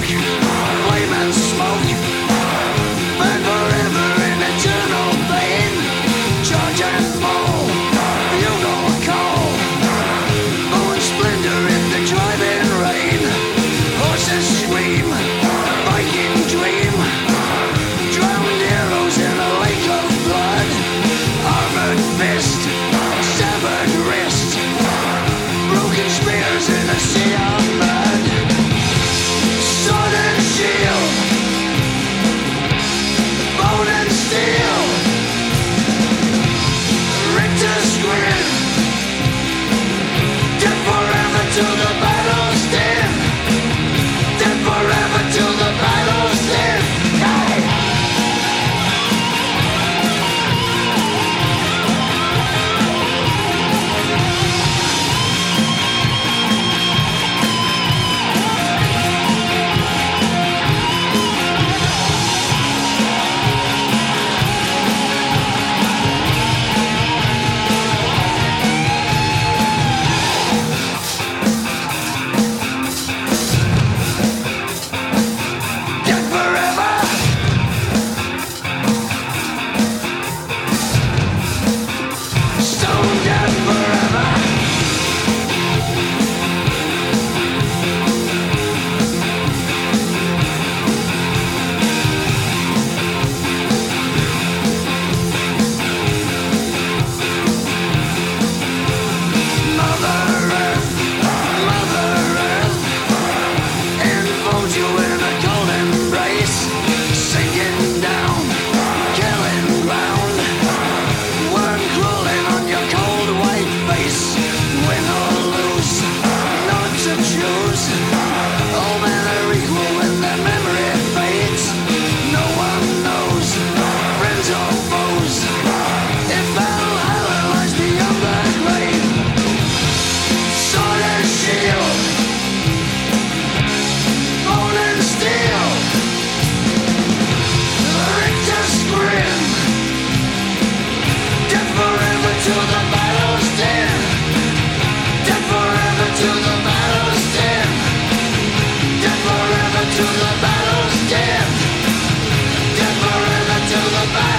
flame and smoke, burn forever in eternal pain. Charge and fall, bugle call, bone splendor in the driving rain. Horses scream, Viking dream, drowned heroes in a lake of blood. Armored fist, severed wrist, broken spears in a sea of mud. Sword and shield, bone and steel, Richter's grin, dead forever till the battle's end. Dead forever till the battle's end. Hey! Dead forever. Stone dead forever. Mother Earth, enfolds you in a cold embrace, sinking down, killing ground, worm crawling on your cold white face. Win or lose, not to choose. All men are equal when their memory fades. No one knows, friends or foes, if Valhalla lies beyond the grave. Sword and shield, bone and steel, Richter's grin, dead forever till the battle's end. Dead forever till the battle's end. Dead forever till the battle's end. Dead forever till the battle.